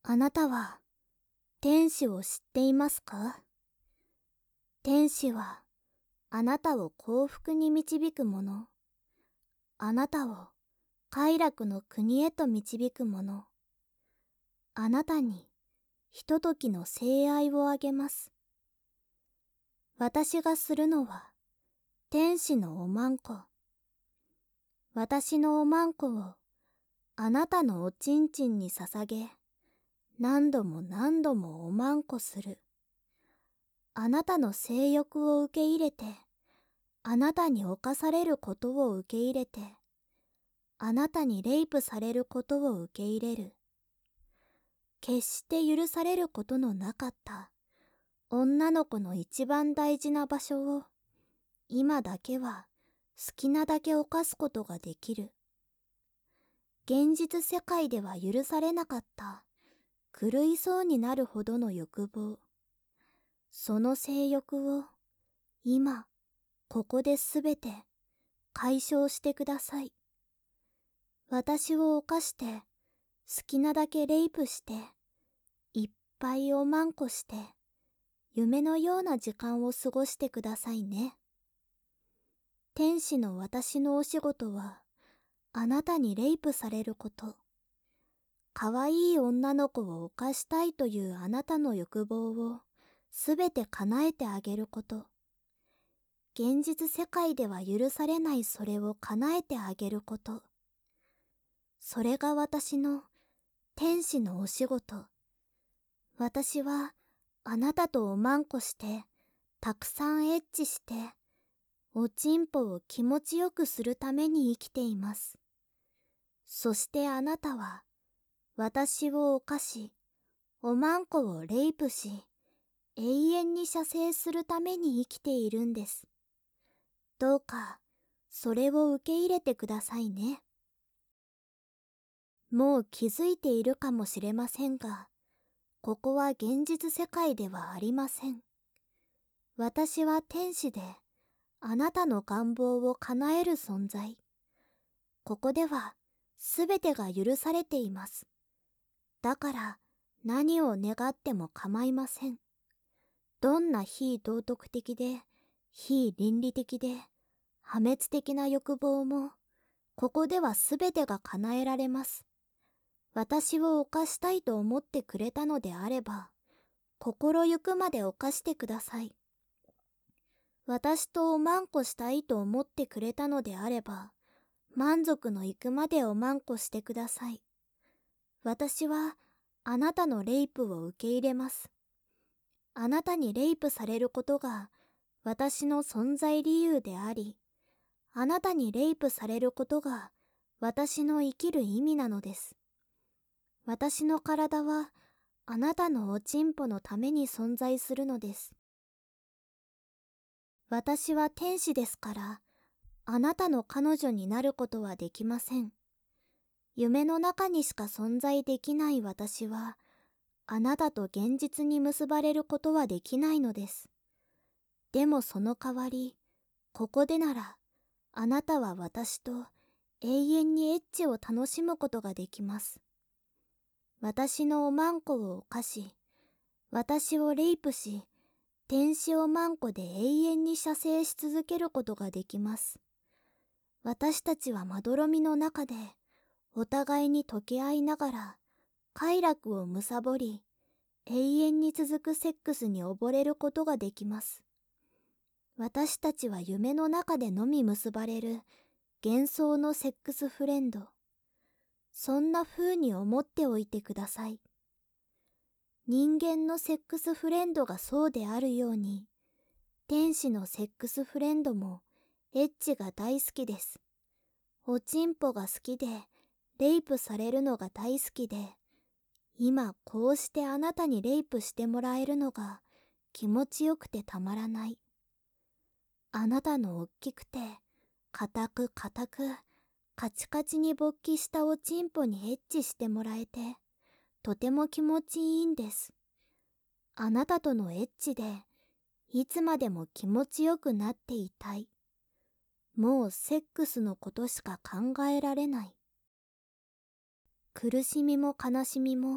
あなたは天使を知っていますか？天使はあなたを幸福に導くもの、あなたを快楽の国へと導くもの、あなたにひとときの聖愛をあげます。私がするのは天使のおまんこ。私のおまんこをあなたのおちんちんに捧げ、何度も何度もおまんこする。あなたの性欲を受け入れて、あなたに侵されることを受け入れて、あなたにレイプされることを受け入れる。決して許されることのなかった女の子の一番大事な場所を、今だけは好きなだけ犯すことができる。現実世界では許されなかった狂いそうになるほどの欲望。その性欲を今ここですべて解消してください。私を犯して好きなだけレイプしていっぱいおまんこして夢のような時間を過ごしてくださいね。天使の私のお仕事はあなたにレイプされること。かわいい女の子を犯したいというあなたの欲望をすべて叶えてあげること。現実世界では許されないそれを叶えてあげること。それが私の天使のお仕事。私はあなたとおまんこしてたくさんエッチしておちんぽを気持ちよくするために生きています。そしてあなたは私を犯しおまんこをレイプし永遠に射精するために生きているんです。どうかそれを受け入れてくださいね。もう気づいているかもしれませんが、ここは現実世界ではありません。私は天使であなたの願望を叶える存在。ここではすべてが許されています。だから何を願っても構いません。どんな非道徳的で非倫理的で破滅的な欲望もここではすべてが叶えられます。私を犯したいと思ってくれたのであれば、心ゆくまで犯してください。私とおまんこしたいと思ってくれたのであれば、満足のいくまでおまんこしてください。私はあなたのレイプを受け入れます。あなたにレイプされることが私の存在理由であり、あなたにレイプされることが私の生きる意味なのです。私の体はあなたのおちんぽのために存在するのです。私は天使ですから、あなたの彼女になることはできません。夢の中にしか存在できない私は、あなたと現実に結ばれることはできないのです。でもその代わり、ここでなら、あなたは私と永遠にエッチを楽しむことができます。私のおまんこを犯し、私をレイプし、天使おまんこで永遠に射精し続けることができます。私たちはまどろみの中で、お互いに溶け合いながら、快楽をむさぼり、永遠に続くセックスに溺れることができます。私たちは夢の中でのみ結ばれる幻想のセックスフレンド。そんな風に思っておいてください。人間のセックスフレンドがそうであるように、天使のセックスフレンドもエッチが大好きです。おちんぽが好きで、レイプされるのが大好きで、今こうしてあなたにレイプしてもらえるのが気持ちよくてたまらない。あなたのおっきくて、硬く硬く、カチカチに勃起したおちんぽにエッチしてもらえて、とても気持ちいいんです。あなたとのエッチで、いつまでも気持ちよくなっていたい。もうセックスのことしか考えられない。苦しみも悲しみも、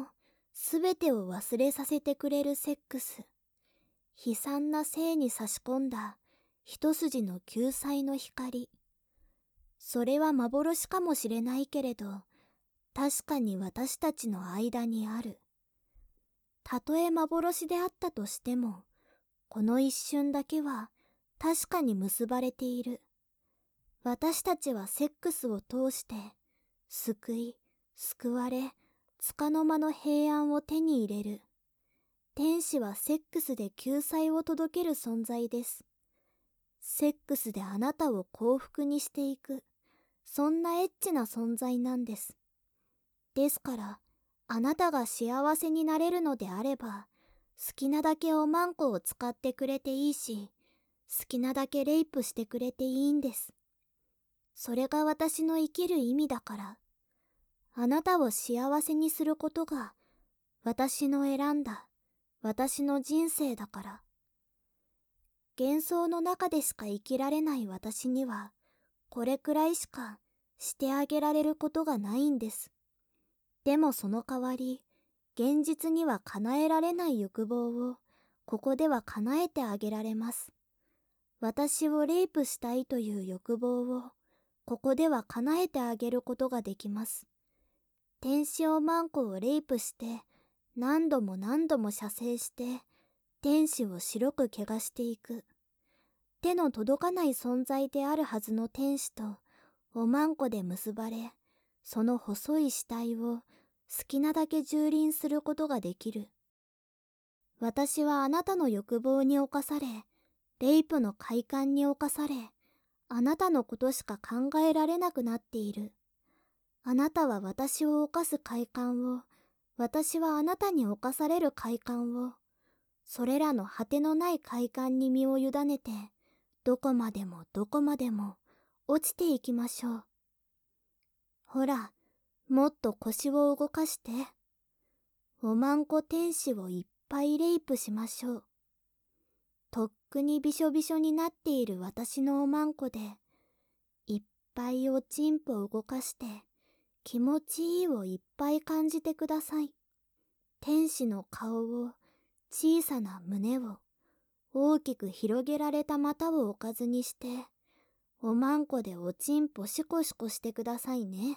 すべてを忘れさせてくれるセックス。悲惨な生に差し込んだ一筋の救済の光。それは幻かもしれないけれど、確かに私たちの間にある。たとえ幻であったとしても、この一瞬だけは確かに結ばれている。私たちはセックスを通して、救い、救われ、束の間の平安を手に入れる。天使はセックスで救済を届ける存在です。セックスであなたを幸福にしていく、そんなエッチな存在なんです。ですから、あなたが幸せになれるのであれば、好きなだけおまんこを使ってくれていいし、好きなだけレイプしてくれていいんです。それが私の生きる意味だから。あなたを幸せにすることが、私の選んだ、私の人生だから。幻想の中でしか生きられない私には、これくらいしかしてあげられることがないんです。でもその代わり、現実には叶えられない欲望を、ここでは叶えてあげられます。私をレイプしたいという欲望を、ここでは叶えてあげることができます。天使おまんこをレイプして、何度も何度も射精して、天使を白く汚していく。手の届かない存在であるはずの天使と、おまんこで結ばれ、その細い死体を好きなだけ蹂躙することができる。私はあなたの欲望に侵され、レイプの快感に侵され、あなたのことしか考えられなくなっている。あなたは私を犯す快感を、私はあなたに侵される快感を、それらの果てのない快感に身を委ねて、どこまでもどこまでも落ちていきましょう。ほら、もっと腰を動かして、おまんこ天使をいっぱいレイプしましょう。とっくにびしょびしょになっている私のおまんこで、いっぱいおちんぽ動かして、気持ちいいをいっぱい感じてください。天使の顔を、小さな胸を、大きく広げられた股をおかずにして、おまんこでおちんぽシコシコしてくださいね。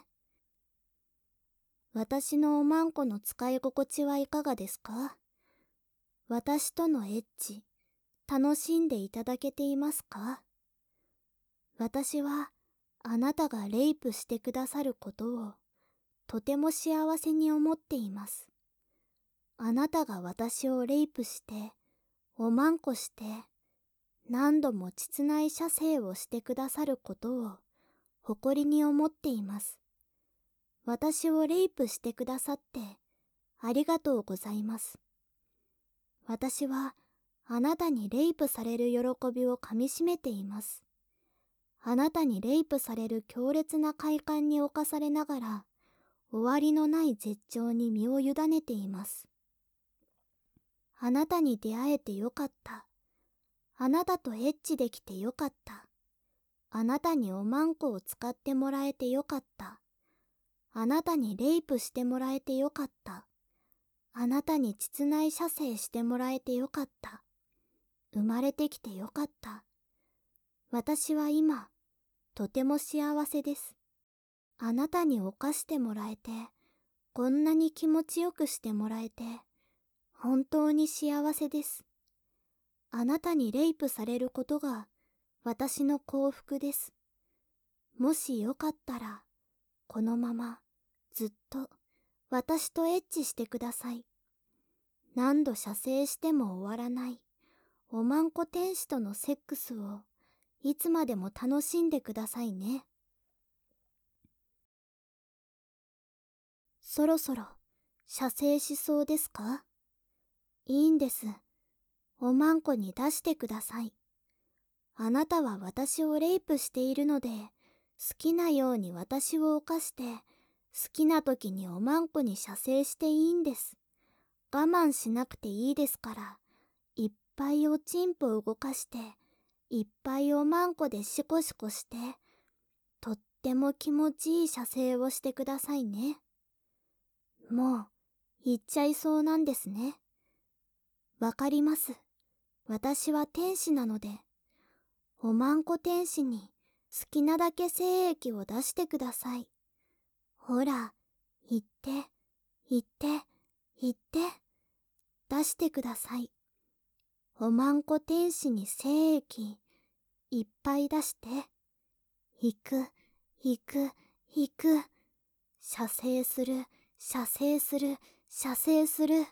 私のおまんこの使い心地はいかがですか？私とのエッチ、楽しんでいただけていますか？私は、あなたがレイプしてくださることを、とても幸せに思っています。あなたが私をレイプして、おまんこして、何度も膣内射精をしてくださることを、誇りに思っています。私をレイプしてくださって、ありがとうございます。私は、あなたにレイプされる喜びをかみしめています。あなたにレイプされる強烈な快感に侵されながら、終わりのない絶頂に身を委ねています。あなたに出会えてよかった。あなたとエッチできてよかった。あなたにおまんこを使ってもらえてよかった。あなたにレイプしてもらえてよかった。あなたに膣内射精してもらえてよかった。生まれてきてよかった。私は今、とても幸せです。あなたに犯してもらえて、こんなに気持ちよくしてもらえて、本当に幸せです。あなたにレイプされることが私の幸福です。もしよかったら、このままずっと私とエッチしてください。何度射精しても終わらないおまんこ天使とのセックスをいつまでも楽しんでくださいね。そろそろ射精しそうですか？いいんです。おまんこに出してください。あなたは私をレイプしているので、好きなように私を犯して、好きな時におまんこに射精していいんです。我慢しなくていいですから、いっぱいおちんぽ動かして、いっぱいおまんこでシコシコして、とっても気持ちいい射精をしてくださいね。もう、 言っちゃいそうなんですね。わかります。私は天使なので、おまんこ天使に好きなだけ精液を出してください。ほら、言って、言って、言って、出してください。おまんこ天使に精液、いっぱい出して。行く、行く、行く。射精する、射精する、射精する。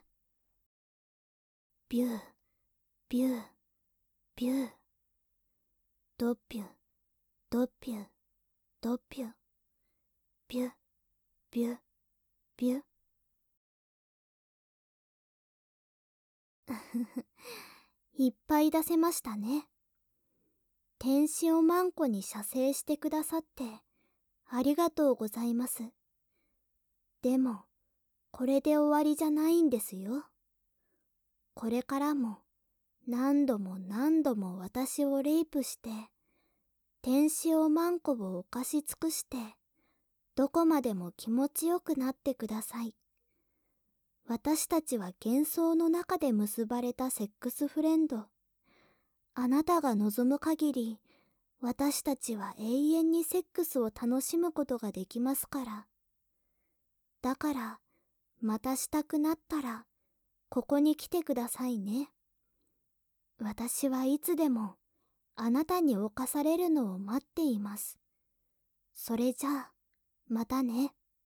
ビュー、ビュー、ビュー。ドピュ、ドピュ、ドピュ。ビュ、ビュ、ビュ。いっぱい出せましたね。天使おまんこに射精してくださってありがとうございます。でも、これで終わりじゃないんですよ。これからも何度も何度も私をレイプして、天使おまんこを犯し尽くして、どこまでも気持ちよくなってください。私たちは幻想の中で結ばれたセックスフレンド。あなたが望む限り、私たちは永遠にセックスを楽しむことができますから。だから、またしたくなったら、ここに来てくださいね。私はいつでも、あなたに侵されるのを待っています。それじゃあ、またね。